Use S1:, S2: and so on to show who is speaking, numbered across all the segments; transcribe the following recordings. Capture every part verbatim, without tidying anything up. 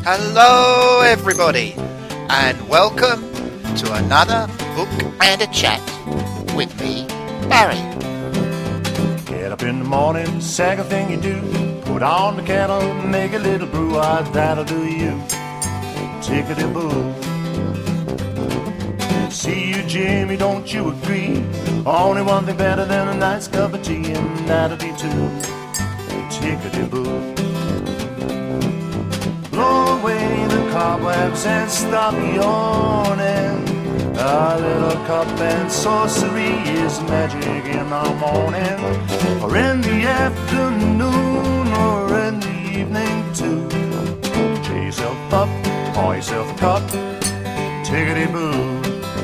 S1: Hello everybody and welcome to another book and a chat with me, Barry.
S2: Get up in the morning, second thing you do, put on the kettle, make a little brew, ah, that'll do you. Tickety-boo. See you, Jimmy, don't you agree? Only one thing better than a nice cup of tea, and that'll be two. Tickety-boo. Blow away the cobwebs and stop yawning. A little cup and sorcery is magic in the morning, or in the afternoon, or in the evening too. Cheer yourself up, pour yourself a cup, tickety-boo.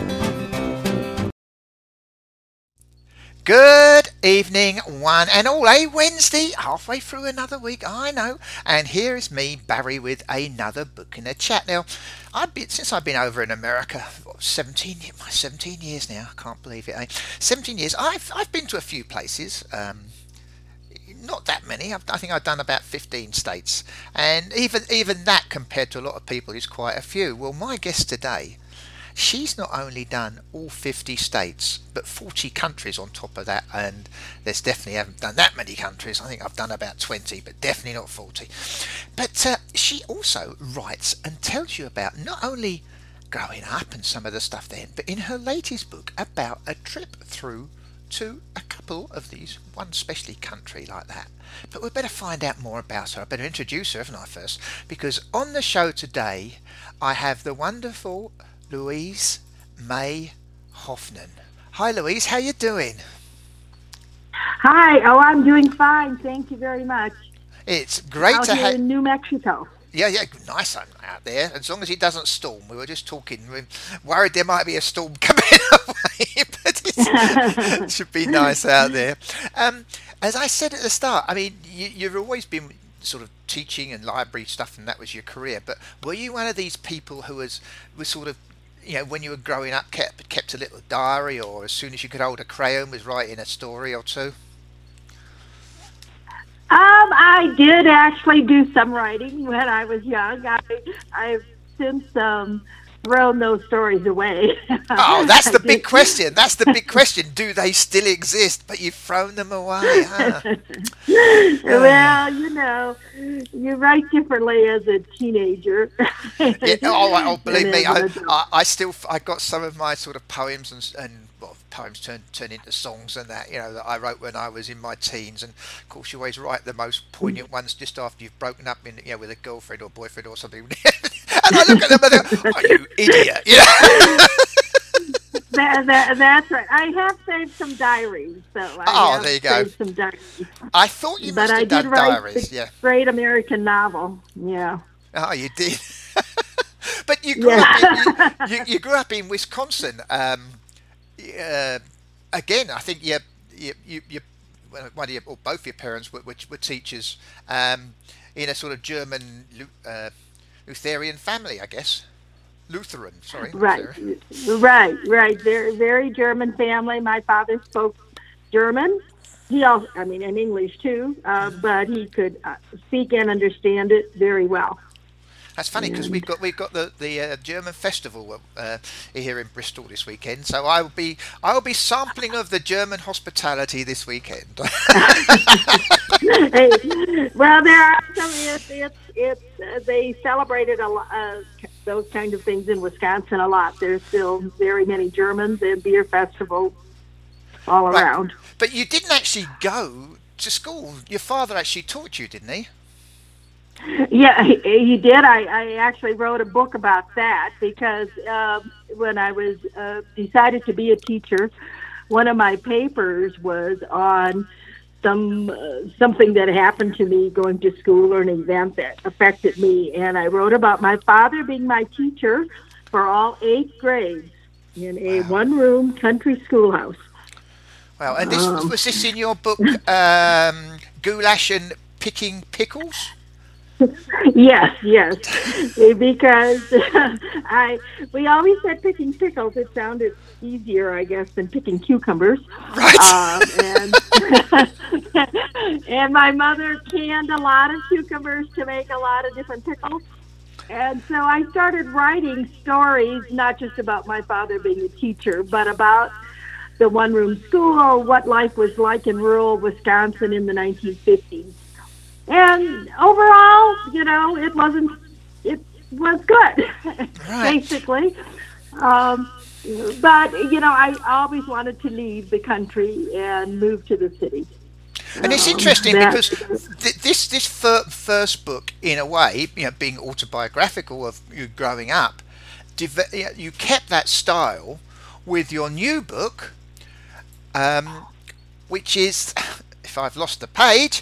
S1: Good evening, one and all. A Wednesday, halfway through another week, I know. And here is me, Barry, with another book in a chat. Now, I've been since I've been over in America, what, seventeen, my seventeen years now. I can't believe it. Eh? seventeen years. I've I've been to a few places. Um, not that many. I've, I think I've done about fifteen states, and even even that compared to a lot of people is quite a few. Well, my guest today, she's not only done all fifty states, but forty countries on top of that, and there's definitely haven't done that many countries. I think I've done about twenty, but definitely not forty. But uh, she also writes and tells you about not only growing up and some of the stuff then, but in her latest book about a trip through to a couple of these, one especially country like that. But we'd better find out more about her. I better introduce her, haven't I, first? Because on the show today, I have the wonderful Louise May Hoffman. Hi Louise, how you doing?
S3: Hi, oh I'm doing fine, thank you very much.
S1: It's great
S3: out
S1: to have
S3: in New Mexico.
S1: Yeah, yeah, nice out there, as long as it doesn't storm. We were just talking, we were worried there might be a storm coming away, but it should be nice out there. Um, as I said at the start, I mean, you, you've always been sort of teaching and library stuff, and that was your career, but were you one of these people who was, was sort of, you know, when you were growing up, kept kept a little diary, or as soon as you could hold a crayon was writing a story or two?
S3: Um, I did actually do some writing when I was young. I, I've since um, thrown those stories away.
S1: Oh, that's the big question. That's the big question. Do they still exist? But you've thrown them away, huh?
S3: Well, you know, you write differently as a teenager.
S1: Yeah, oh, oh, believe me, I,
S3: adult.
S1: I, I still, I got some of my sort of poems and, and well, poems turn turn into songs and that, you know, that I wrote when I was in my teens. And of course, you always write the most poignant ones just after you've broken up, in, you know, with a girlfriend or boyfriend or something. And I look at them and I go, "Oh, you idiot!" You know?
S3: That, that, that's right. I have saved some diaries, so I
S1: Oh,
S3: have
S1: there you go.
S3: saved some diaries.
S1: I thought you
S3: But
S1: must
S3: I
S1: have
S3: did
S1: done
S3: write
S1: diaries,
S3: the
S1: yeah.
S3: great American novel. Yeah.
S1: Oh, you did. But you grew
S3: Yeah.
S1: up in, you, you, you grew up in Wisconsin. Um, uh, again, I think you, you, you, you well, one of your, or both your parents were, were, were teachers um, in a sort of German uh, Lutheran family, I guess. Lutheran, sorry.
S3: Right,
S1: Lutheran.
S3: right, right. They're a very German family. My father spoke German. He also, I mean, and English too, uh, but he could uh, speak and understand it very well.
S1: That's funny because we've got we've got the the uh, German festival uh, here in Bristol this weekend. So I will be I will be sampling of the German hospitality this weekend.
S3: Hey, well, there are some. It's it's, it's uh, they celebrated a lot uh, those kind of things in Wisconsin a lot. There's still very many Germans and beer festivals all
S1: Right.
S3: around.
S1: But you didn't actually go to school. Your father actually taught you, didn't he?
S3: Yeah, he, he did. I, I actually wrote a book about that because um, when I was uh, decided to be a teacher, one of my papers was on some uh, something that happened to me going to school or an event that affected me, and I wrote about my father being my teacher for all eight grades in a
S1: Wow.
S3: one-room country schoolhouse.
S1: Well, and this
S3: Um,
S1: was this in your book, um, Goulash and Picking Pickles?
S3: Yes, yes, because I we always said picking pickles. It sounded easier, I guess, than picking cucumbers.
S1: Right.
S3: Um, and and my mother canned a lot of cucumbers to make a lot of different pickles. And so I started writing stories, not just about my father being a teacher, but about the one-room school, what life was like in rural Wisconsin in the nineteen fifties. And overall, you know, it wasn't, it was good,
S1: Right.
S3: basically. Um, but, you know, I always wanted to leave the country and move to the city.
S1: And it's
S3: Um,
S1: interesting
S3: that-
S1: because th- this this fir- first book, in a way, you know, being autobiographical of you growing up, deve- you know, you kept that style with your new book, um, which is, if I've lost the page,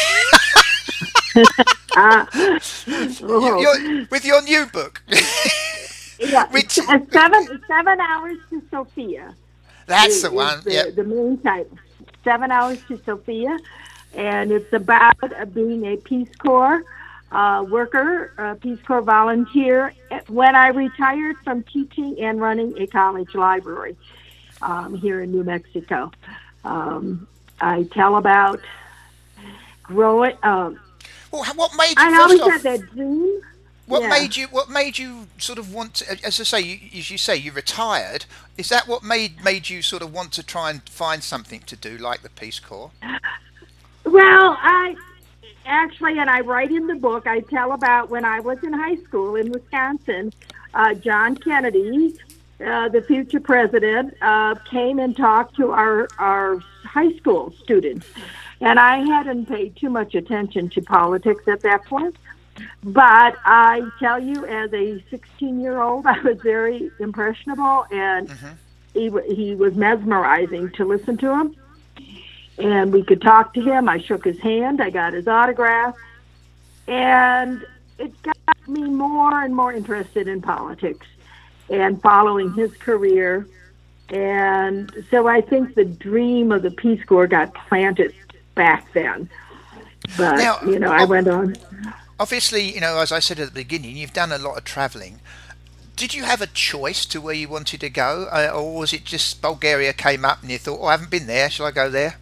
S3: uh,
S1: you- your- with your new book,
S3: yeah,
S1: which
S3: uh, seven, seven hours to Sophia.
S1: that's
S3: is-
S1: the
S3: is
S1: one.
S3: The,
S1: Yep.
S3: the main title, Seven Hours to Sophia, and it's about uh, being a Peace Corps uh, worker, a Peace Corps volunteer. When I retired from teaching and running a college library um, here in New Mexico, um, I tell about growing. Um,
S1: Well, what made you
S3: I
S1: first
S3: always
S1: off?
S3: had that dream.
S1: What
S3: Yeah.
S1: made you? What made you sort of want to? As I say, you, as you say, you retired. Is that what made made you sort of want to try and find something to do like the Peace Corps?
S3: Well, I actually, and I write in the book, I tell about when I was in high school in Wisconsin, uh, John Kennedy, uh, the future president, uh, came and talked to our, our high school students. And I hadn't paid too much attention to politics at that point. But I tell you, as a sixteen-year-old, I was very impressionable, and
S1: Mm-hmm.
S3: he, wa- he was mesmerizing to listen to him. And we could talk to him. I shook his hand. I got his autograph. And it got me more and more interested in politics and following his career. And so I think the dream of the Peace Corps got planted back then. But,
S1: Now,
S3: you know, I
S1: ob-
S3: went on.
S1: Obviously, you know, as I said at the beginning, you've done a lot of travelling. Did you have a choice to where you wanted to go, uh, or was it just Bulgaria came up and you thought, "Oh, I haven't been there. Shall I go there?"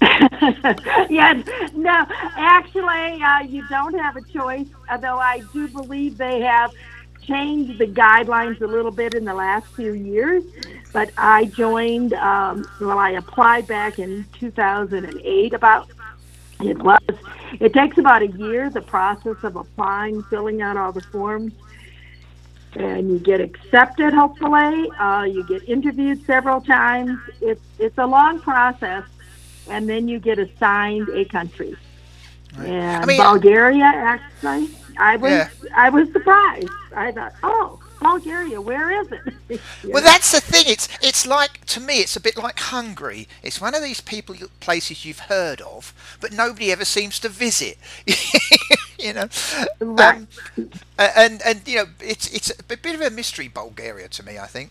S3: Yeah, no, actually, uh, you don't have a choice, although I do believe they have changed the guidelines a little bit in the last few years. But I joined, um, well, I applied back in two thousand eight about, it was, it takes about a year, the process of applying, filling out all the forms, and you get accepted, hopefully. Uh, you get interviewed several times. It's, it's a long process. And then you get assigned a country. And
S1: I mean-
S3: Bulgaria, actually, I was
S1: Yeah.
S3: I was surprised. I thought, oh, Bulgaria, where is it? You
S1: Well,
S3: know?
S1: that's the thing. It's it's like, to me, it's a bit like Hungary. It's one of these people places you've heard of, but nobody ever seems to visit. You know,
S3: Right.
S1: um, a- and and you know, it's it's a bit of a mystery, Bulgaria, to me. I think.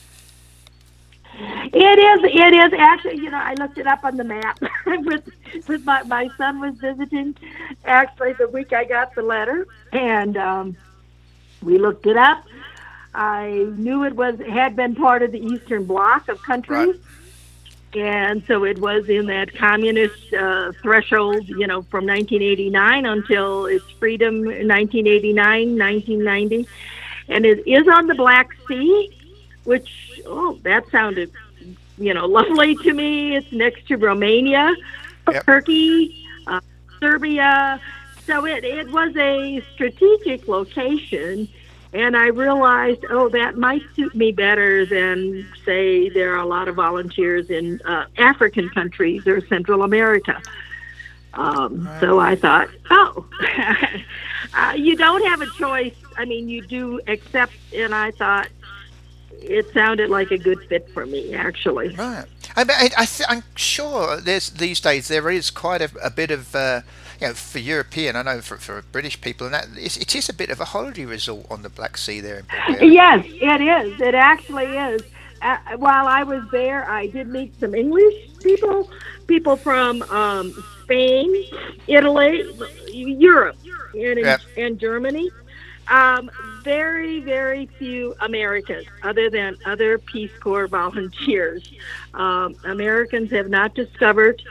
S3: It is. It is actually. You know, I looked it up on the map. with with my my son was visiting, actually the week I got the letter, and um, we looked it up. I knew it was had been part of the Eastern Bloc of countries, and so it was in that communist uh, threshold. You know, from nineteen eighty-nine until its freedom in nineteen eighty-nine, nineteen ninety, and it is on the Black Sea. Which, oh, that sounded, you know, lovely to me. It's next to Romania,
S1: Yep.
S3: Turkey, uh, Serbia. So it, it was a strategic location. And I realized, oh, that might suit me better than, say, there are a lot of volunteers in uh, African countries or Central America. Um, so I thought, oh, uh, you don't have a choice. I mean, you do accept, and I thought, it sounded like a good fit for me, actually.
S1: Right. I, I, I th- I'm sure there's these days there is quite a, a bit of, uh, you know, for European, I know for, for British people, and that it's, it is a bit of a holiday resort on the Black Sea there in Bulgaria.
S3: Yes, it is. It actually is. Uh, while I was there, I did meet some English people, people from um, Spain, Italy, Europe, and,
S1: Yep.
S3: and Germany. Um, very, very few Americans, other than other Peace Corps volunteers. Um, Americans have not discovered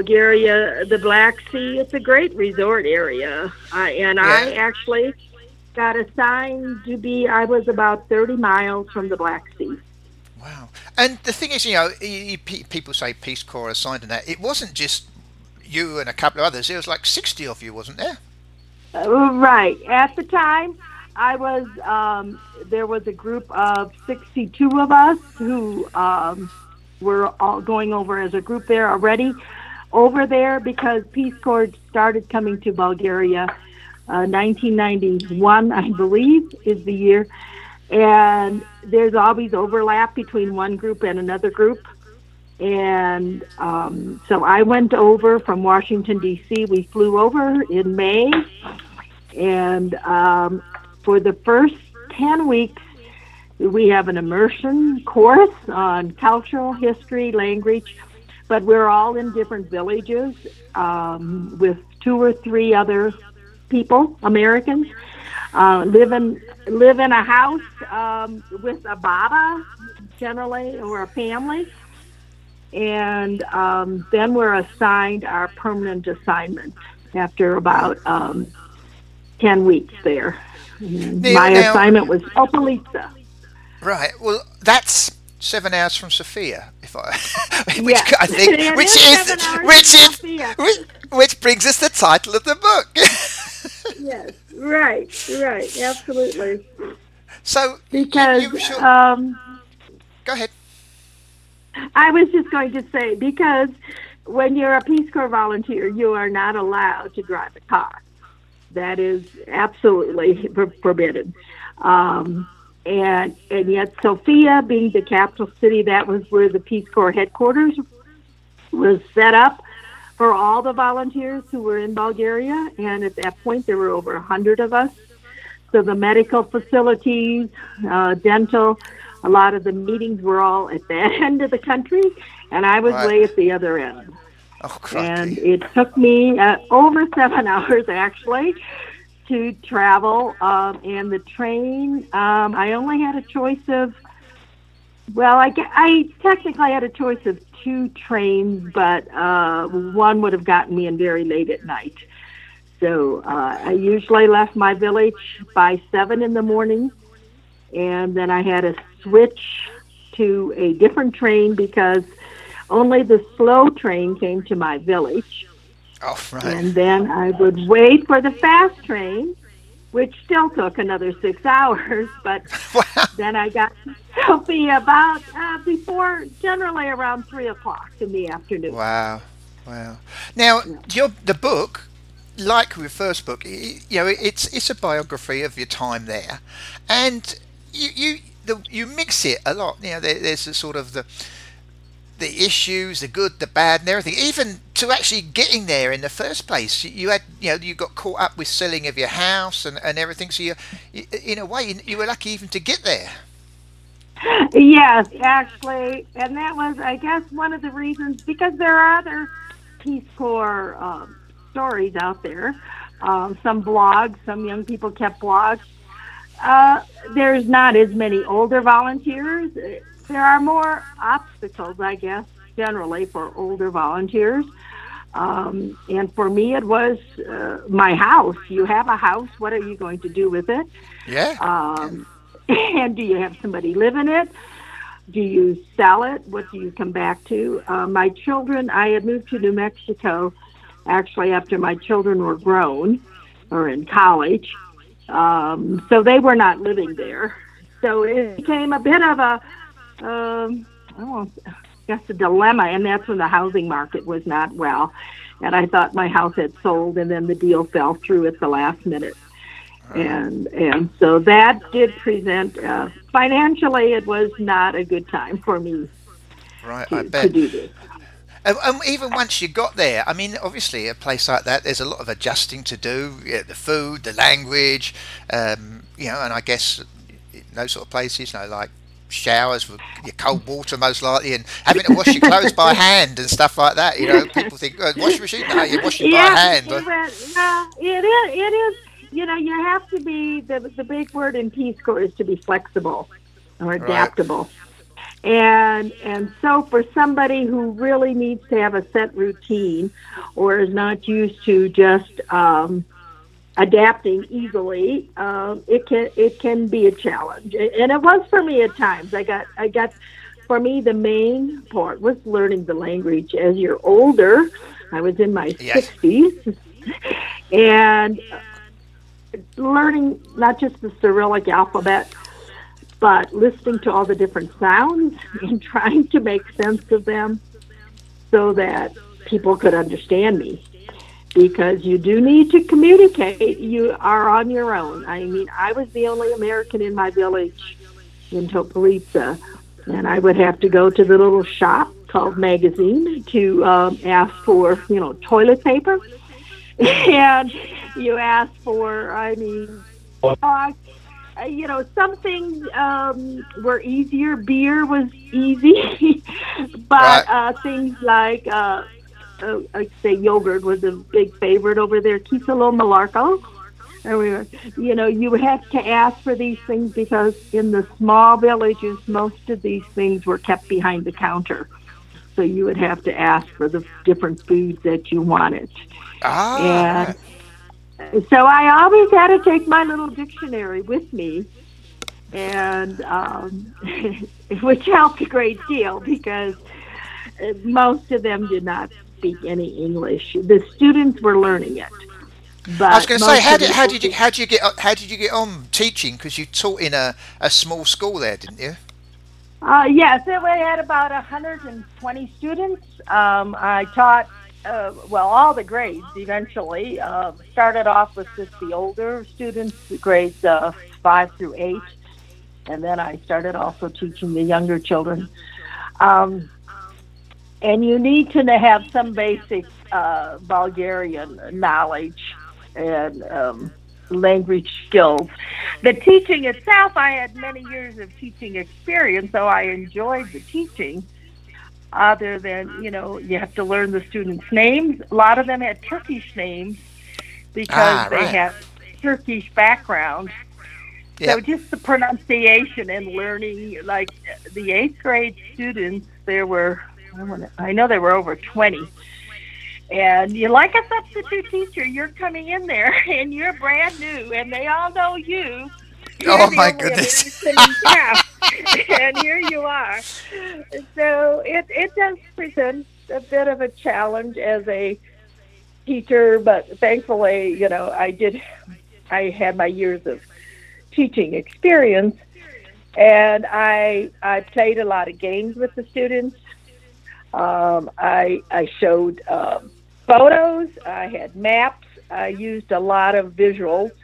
S3: Bulgaria, the Black Sea. It's a great resort area, uh, and I
S1: Yeah.
S3: actually got assigned to be, I was about thirty miles from the Black Sea.
S1: Wow. And the thing is, you know, you, you, people say Peace Corps assigned and that. It wasn't just you and a couple of others. There was like sixty of you, wasn't there?
S3: Uh, right. At the time, I was, um, there was a group of sixty-two of us who um, were all going over as a group there already. Over there because Peace Corps started coming to Bulgaria. Uh, nineteen ninety-one, I believe, is the year. And there's always overlap between one group and another group. And um, so I went over from Washington, D C. We flew over in May. And um, for the first ten weeks, we have an immersion course on cultural history, language, but we're all in different villages um, with two or three other people, Americans, uh, live in live in a house um, with a baba, generally, or a family, and um, then we're assigned our permanent assignment after about um, ten weeks there.
S1: Now,
S3: My
S1: now,
S3: assignment was Opelitsa.
S1: Right. Well, that's seven hours from Sofia, if I, which
S3: Yes.
S1: I think,
S3: It
S1: which
S3: is
S1: is,
S3: seven hours
S1: which
S3: from
S1: is,
S3: Sofia.
S1: which, which brings us the title of the book.
S3: Yes, right, right, absolutely.
S1: So,
S3: Because
S1: you, you sure,
S3: um,
S1: go ahead.
S3: I was just going to say, because when you're a Peace Corps volunteer, you are not allowed to drive a car. That is absolutely for- forbidden. Um, and and yet, Sofia, being the capital city, that was where the Peace Corps headquarters was set up for all the volunteers who were in Bulgaria. And at that point, there were over one hundred of us. So the medical facilities, uh, dental, a lot of the meetings were all at that end of the country, and I was
S1: Right.
S3: way at the other end.
S1: Oh,
S3: And
S1: crikey.
S3: it took me uh, over seven hours, actually, to travel. Um, and the train, um, I only had a choice of, well, I, ge- I technically had a choice of two trains, but uh, one would have gotten me in very late at night. So uh, I usually left my village by seven in the morning, and then I had to switch to a different train because only the slow train came to my village.
S1: Oh, right.
S3: And then I would wait for the fast train, which still took another six hours. But
S1: Wow.
S3: then I got to Sofia about uh, before, generally around three o'clock in the afternoon.
S1: Wow. Wow. Now, your the book, like your first book, y- you know, it's it's a biography of your time there, and you you the, you mix it a lot. You know, there, there's a sort of the the issues, the good, the bad, and everything. Even to actually getting there in the first place, you, you had, you know, you got caught up with selling of your house and, and everything. So you, you, in a way, you, you were lucky even to get there.
S3: Yes, actually, and that was, I guess, one of the reasons, because there are other Peace Corps um, stories out there. Um, some blogs, some young people kept blogs. Uh, there's not as many older volunteers. There are more obstacles, I guess, generally for older volunteers. Um, and for me, it was uh, my house. You have a house. What are you going to do with it?
S1: Yeah.
S3: Um, and do you have somebody live in it? Do you sell it? What do you come back to? Uh, my children, I had moved to New Mexico actually after my children were grown or in college. Um, so they were not living there. So it became a bit of a, um, I guess, a dilemma. And that's when the housing market was not well. And I thought my house had sold, and then the deal fell through at the last minute. And and so that did present, uh, financially, it was not a good time for me
S1: Right,
S3: to,
S1: I
S3: to
S1: bet.
S3: do this.
S1: And, and even once you got there, I mean, obviously, a place like that, there's a lot of adjusting to do. Yeah, the food, the language, um, you know, and I guess in those sort of places, you know, like showers with your cold water most likely, and having to wash your clothes by hand and stuff like that. You know, people think, oh, washing machine, no, you're washing by
S3: Yeah,
S1: hand.
S3: it, was, uh, it is. It is. You know, you have to be, the the big word in Peace Corps is to be flexible or adaptable. And and so for somebody who really needs to have a set routine or is not used to just um, adapting easily, um, it can it can be a challenge, and it was for me at times. I got I got for me the main part was learning the language. As you're older, I was in my
S1: Yes.
S3: sixties, and learning not just the Cyrillic alphabet, but listening to all the different sounds and trying to make sense of them so that people could understand me. Because you do need to communicate. You are on your own. I mean, I was the only American in my village in Topolitsa, and I would have to go to the little shop called Magazine to um, ask for, you know, toilet paper. And you ask for, I mean, uh, you know, some things um, were easier. Beer was easy, but
S1: Right.
S3: uh, things like, uh, uh, I'd say yogurt was a big favorite over there. Kisalo Malarco. And we were, you know, you have to ask for these things because in the small villages, most of these things were kept behind the counter. So you would have to ask for the different foods that you wanted.
S1: Ah,
S3: And
S1: right.
S3: so I always had to take my little dictionary with me, and um, which helped a great deal because uh, most of them did not speak any English. The students were learning it,
S1: I was
S3: but
S1: going to say,
S3: most
S1: how
S3: of
S1: did
S3: the
S1: how did you
S3: older.
S1: how did you get how did you get on teaching? Because you taught in a, a small school there, didn't you?
S3: Uh, yes, it, we had about one hundred twenty students. Um, I taught, uh, well, all the grades eventually. Uh, started off with just the older students, grades uh, five through eight, and then I started also teaching the younger children. Um, and you need to have some basic uh, Bulgarian knowledge and um, language skills. The teaching itself, I had many years of teaching experience, so I enjoyed the teaching. Other than, you know, you have to learn the students' names. A lot of them had Turkish names because
S1: Ah,
S3: they
S1: right.
S3: had Turkish background. So
S1: Yep.
S3: just the pronunciation and learning, like the eighth grade students, there were, I wanna- I know there were over twenty. And you're like a substitute teacher. You're coming in there and you're brand new and they all know you. You're
S1: Oh
S3: the
S1: my
S3: only
S1: goodness.
S3: American, yeah. And here you are. So it, it does present a bit of a challenge as a teacher, but thankfully, you know, I did, I had my years of teaching experience, and I I played a lot of games with the students. Um, I I showed um, photos. I had maps. I used a lot of visuals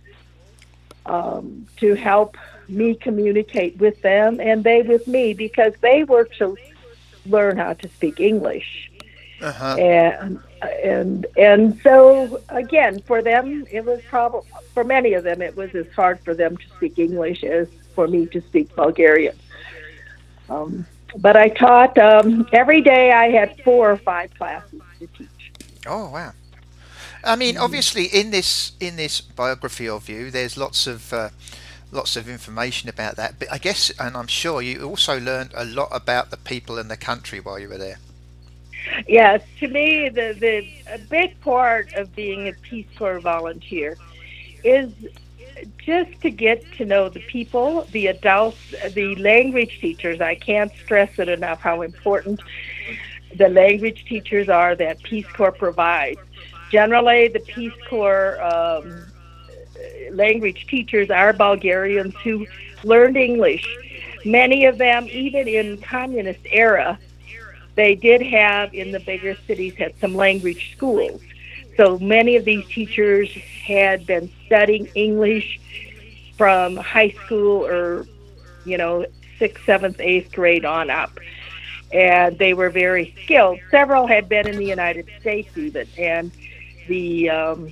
S3: um, to help me communicate with them and they with me because they were to learn how to speak English.
S1: Uh huh.
S3: And and and so again, for them, it was probably for many of them, it was as hard for them to speak English as for me to speak Bulgarian. Um, but I taught um, every day. I had four or five classes to teach.
S1: Oh wow. I mean,
S3: Mhm.
S1: obviously, in this in this biography of you, there's lots of uh, lots of information about that. But I guess, and I'm sure you also learned a lot about the people and the country while you were there.
S3: Yes, to me, the the a big part of being a Peace Corps volunteer is just to get to know the people, the adults, the language teachers. I can't stress it enough how important the language teachers are that Peace Corps provides. Generally, the Peace Corps um, language teachers are Bulgarians who learned English. Many of them, even in communist era, they did have in the bigger cities had some language schools. So many of these teachers had been studying English from high school or, you know, sixth, seventh, eighth grade on up. And they were very skilled. Several had been in the United States even. And the um,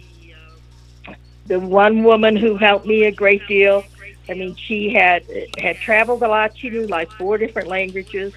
S3: the one woman who helped me a great deal, I mean, she had had traveled a lot. She knew like four different languages.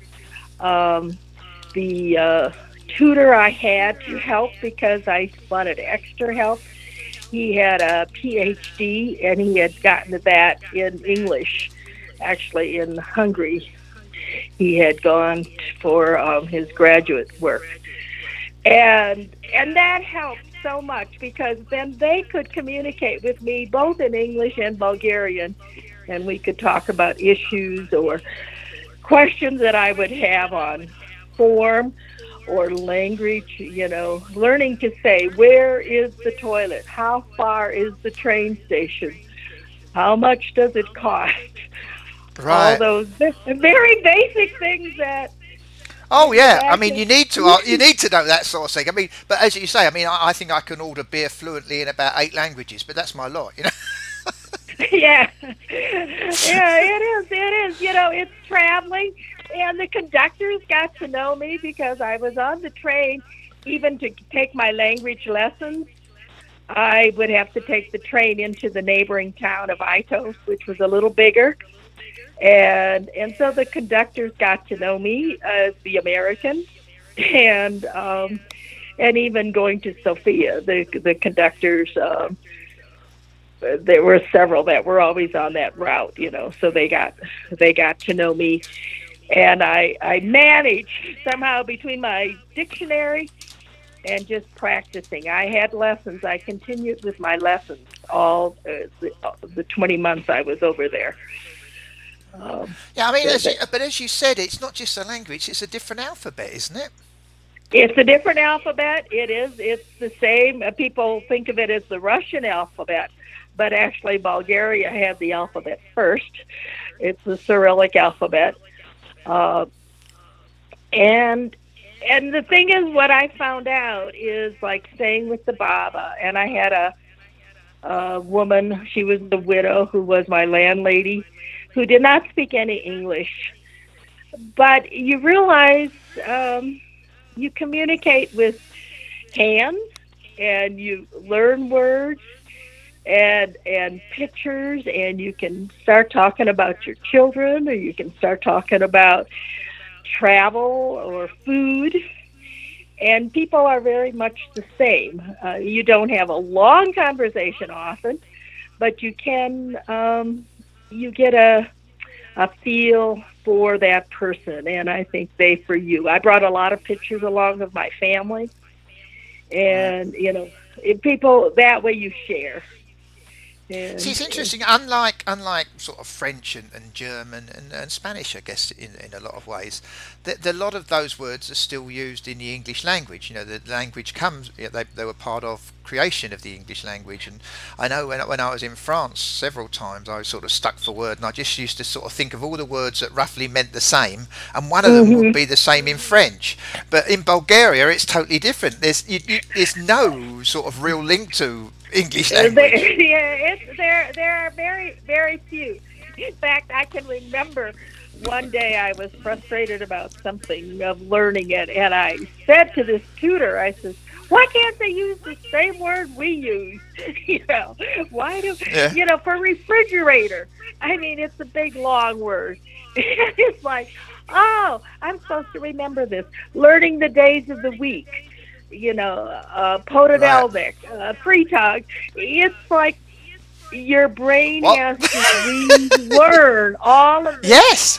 S3: Um, the uh, tutor I had to help because I wanted extra help. He had a P H D and he had gotten that in English, actually in Hungary. He had gone for um, his graduate work, and and that helped so much because then they could communicate with me both in English and Bulgarian, and we could talk about issues or questions that I would have on form or language, you know, learning to say, where is the toilet? How far is the train station? How much does it cost?
S1: Right.
S3: All those very basic things that.
S1: Oh yeah, I mean you need to uh, you need to know that sort of thing. I mean, but as you say, I mean, I, I think I can order beer fluently in about eight languages, but that's my lot, you know.
S3: Yeah, yeah, it is. It is. You know, it's traveling, and the conductors got to know me because I was on the train. Even to take my language lessons, I would have to take the train into the neighboring town of Itos, which was a little bigger. And and so the conductors got to know me as the American, and um, and even going to Sofia, the the conductors, um, there were several that were always on that route, you know. So they got they got to know me, and I I managed somehow between my dictionary and just practicing. I had lessons. I continued with my lessons all uh, the, the twenty months I was over there. Um,
S1: yeah, I mean, as you, but as you said, it's not just a language; it's a different alphabet, isn't it?
S3: It's a different alphabet. It is. It's the same. Uh, people think of it as the Russian alphabet, but actually, Bulgaria had the alphabet first. It's the Cyrillic alphabet, uh, and and the thing is, what I found out is like staying with the Baba, and I had a, a woman. She was the widow who was my landlady, who did not speak any English. But you realize um, you communicate with hands, and you learn words and and pictures, and you can start talking about your children, or you can start talking about travel or food. And people are very much the same. Uh, you don't have a long conversation often, but you can... Um, you get a a feel for that person, and I think they for you. I brought a lot of pictures along of my family, and you know, it, people that way you share. And,
S1: See, it's interesting. Unlike unlike sort of French and, and German and, and Spanish, I guess in in a lot of ways, that the, a lot of those words are still used in the English language. You know, the language comes. You know, they they were part of creation of the English language. And I know when when I was in France several times, I was sort of stuck for word, and I just used to sort of think of all the words that roughly meant the same, and one of them
S3: mm-hmm.
S1: would be the same in French. But in Bulgaria, it's totally different. There's you, you, there's no sort of real link to English language.
S3: There, yeah, it's, there, there are very, very few. In fact, I can remember one day I was frustrated about something of learning it, and I said to this tutor, I said, why can't they use the same word we use? you know, why do,
S1: yeah.
S3: you know, for refrigerator, I mean, it's a big, long word. It's like, oh, I'm supposed to remember this. Learning the days of the week. You know, uh, Pododelvik,
S1: right.
S3: uh, Freetag. It's like your brain
S1: what?
S3: has to relearn all of this.
S1: Yes.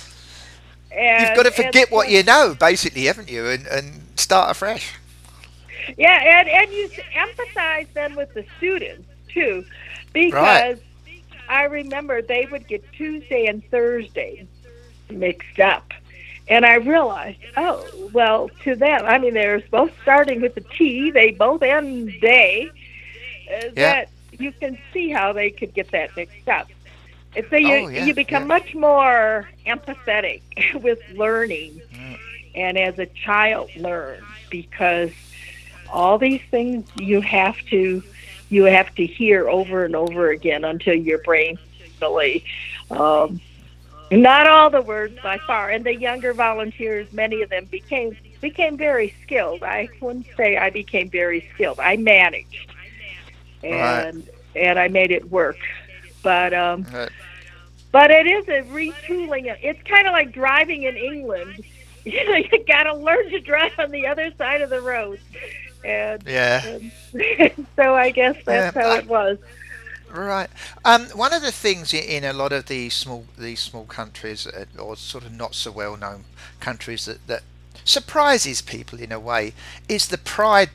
S3: And,
S1: You've got to forget
S3: and,
S1: what you know, basically, haven't you, and, and start afresh.
S3: Yeah, and, and you empathize then with the students, too, because
S1: right.
S3: I remember they would get Tuesday and Thursday mixed up. And I realized, oh, well, to them, I mean, they're both starting with the T, they both end day, uh,
S1: yeah.
S3: that you can see how they could get that mixed up. And so you,
S1: oh, yeah,
S3: you become
S1: yeah.
S3: much more empathetic with learning,
S1: mm.
S3: and as a child learn, because all these things you have to, you have to hear over and over again until your brain really... Um, Not all the words by far, and the younger volunteers, many of them became became very skilled. I wouldn't say I became very skilled. I managed, and right. and I made it work. But um, right. but it is a retooling. It's kind of like driving in England. You know, you got to learn to drive on the other side of the road. And,
S1: yeah.
S3: And so I guess that's
S1: yeah,
S3: how
S1: I,
S3: it was.
S1: Right. Um, one of the things in a lot of these small these small countries, or sort of not so well known countries, that, that surprises people in a way is the pride that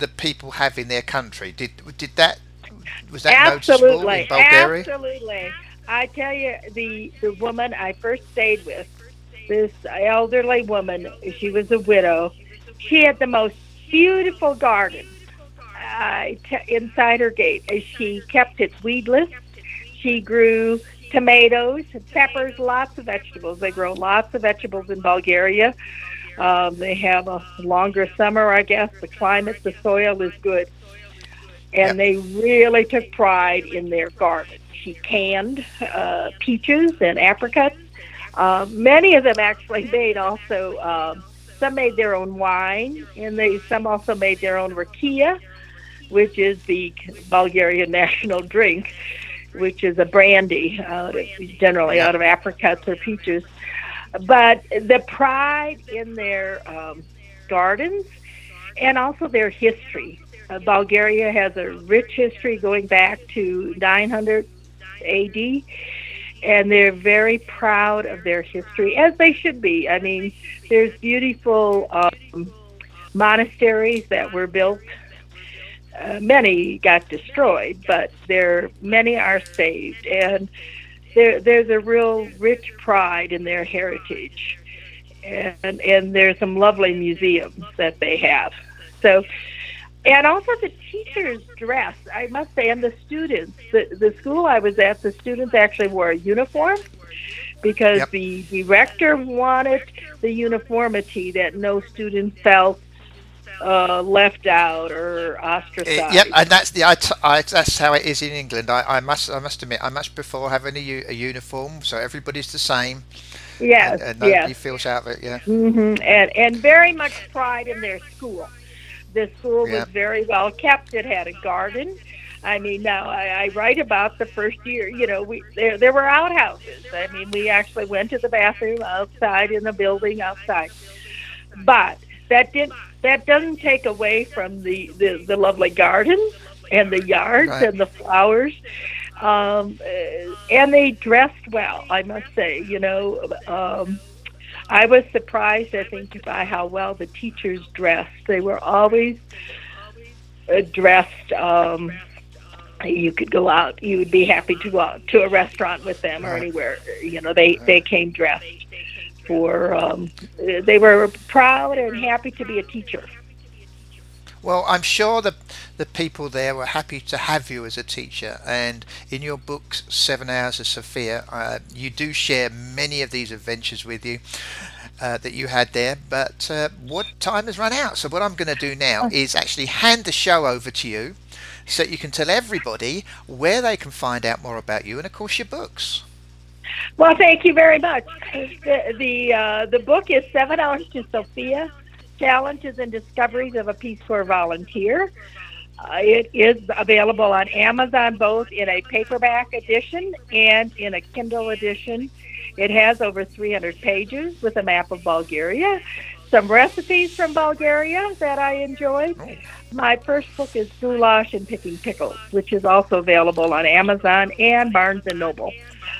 S1: the people have in their country. Did did that was that noticeable in
S3: Absolutely,
S1: Bulgaria?
S3: absolutely. I tell you, the the woman I first stayed with, this elderly woman, she was a widow. She had the most beautiful garden uh, t- inside her gate. She kept it weedless. She grew tomatoes, peppers, lots of vegetables. They grow lots of vegetables in Bulgaria. Um, they have a longer summer, I guess. The climate, the soil is good.
S1: Yep.
S3: And they really took pride in their garden. She canned uh, peaches and apricots. Uh, many of them actually made also, um, some made their own wine, and they some also made their own rakia, which is the Bulgarian national drink, which is a brandy, uh, generally
S1: Yep.
S3: out of apricots or peaches. But the pride in their um, gardens and also their history. Uh, Bulgaria has a rich history going back to nine hundred A D, and they're very proud of their history, as they should be. I mean, there's beautiful um, monasteries that were built. Uh, many got destroyed, but there many are saved, and there there's a real rich pride in their heritage, and and there's some lovely museums that they have. So, and also the teachers dress, I must say, and the students. The the school I was at, the students actually wore a uniform because
S1: Yep.
S3: the director wanted the uniformity, that no student felt uh, left out or
S1: Uh,
S3: ostracized.
S1: yep, and that's the I, t- I- that's how it is in England. I, I must I must admit I much prefer having a, u- a uniform so everybody's the same
S3: Yes,
S1: and, and nobody
S3: yes.
S1: feels out of it. Yeah,
S3: hmm And and very much pride in their school. The school
S1: yeah,
S3: was very well kept. It had a garden. I mean, now I, I write about the first year. You know, we there there were outhouses. I mean, we actually went to the bathroom outside in the building outside. But that didn't that doesn't take away from the the, the lovely gardens and the yards
S1: right.
S3: and the flowers. Um, uh, and they dressed well, I must say. You know. Um, I was surprised, I think, by how well the teachers dressed. They were always uh, dressed. Um, you could go out. You would be happy to go out to a restaurant with them or
S1: Right.
S3: anywhere. You know, they, they came dressed for, um, they were proud and happy to be a teacher.
S1: Well, I'm sure the the people there were happy to have you as a teacher. And in your book, Seven Hours of Sophia, uh, you do share many of these adventures with you uh, that you had there. But uh, what time has run out? So what I'm going to do now is actually hand the show over to you, so that you can tell everybody where they can find out more about you and, of course, your books.
S3: Well, thank you very much. The the, uh, the book is Seven Hours to Sophia, Challenges and Discoveries of a Peace Corps Volunteer. Uh, it is available on Amazon, both in a paperback edition and in a Kindle edition. It has over three hundred pages with a map of Bulgaria, some recipes from Bulgaria that I enjoyed.
S1: Oh.
S3: My first book is Goulash and Picking Pickles, which is also available on Amazon and Barnes and Noble.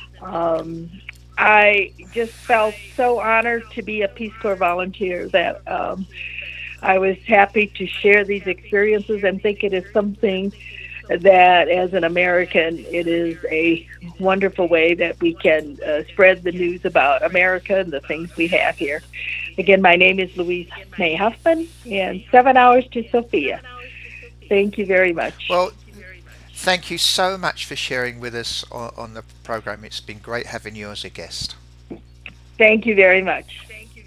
S3: Um, I just felt so honored to be a Peace Corps volunteer that um, I was happy to share these experiences and think it is something that, as an American, it is a wonderful way that we can uh, spread the news about America and the things we have here. Again, my name is Louise May Huffman, and Seven Hours to Sophia. Thank you very much.
S1: Well, thank you so much for sharing with us on, on the program. It's been great having you as a guest.
S3: Thank you very much.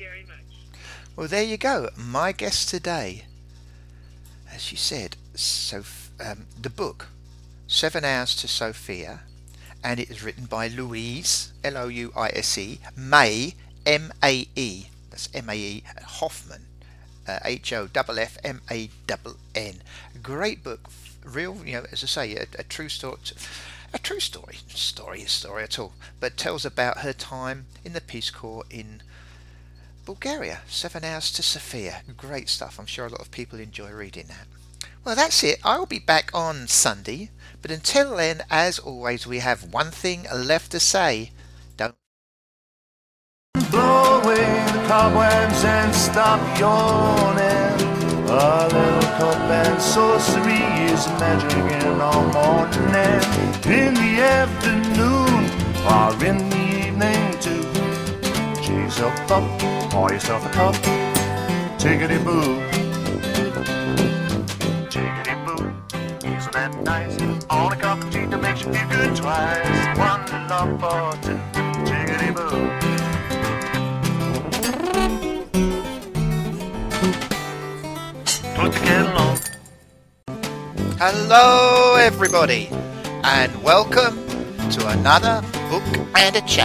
S1: Well, there you go. My guest today, as she said, so um, the book, Seven Hours to Sophia, and it is written by Louise, L O U I S E, May, M A E, that's M A E, Hoffman, uh, H O F F M A N N. Great book, real, you know, as I say, a, a true story, a true story, story is story at all, but tells about her time in the Peace Corps in Bulgaria. Seven Hours to Sophia. Great stuff. I'm sure a lot of people enjoy reading that. Well, that's it. I'll be back on Sunday, but until then, as always, we have one thing left to say. Don't
S2: Blow away the cobwebs and stop yawning. A little cup and sorcery is magic in the morning and in the afternoon or in the evening too. Cheer yourself up, pour yourself a cup, tickety-boo. Tickety-boo, isn't that nice? On a cup of tea that makes you feel good twice. One love for two, tickety-boo. Put the kettle on.
S1: Hello, everybody, and welcome to another Book and a Chat.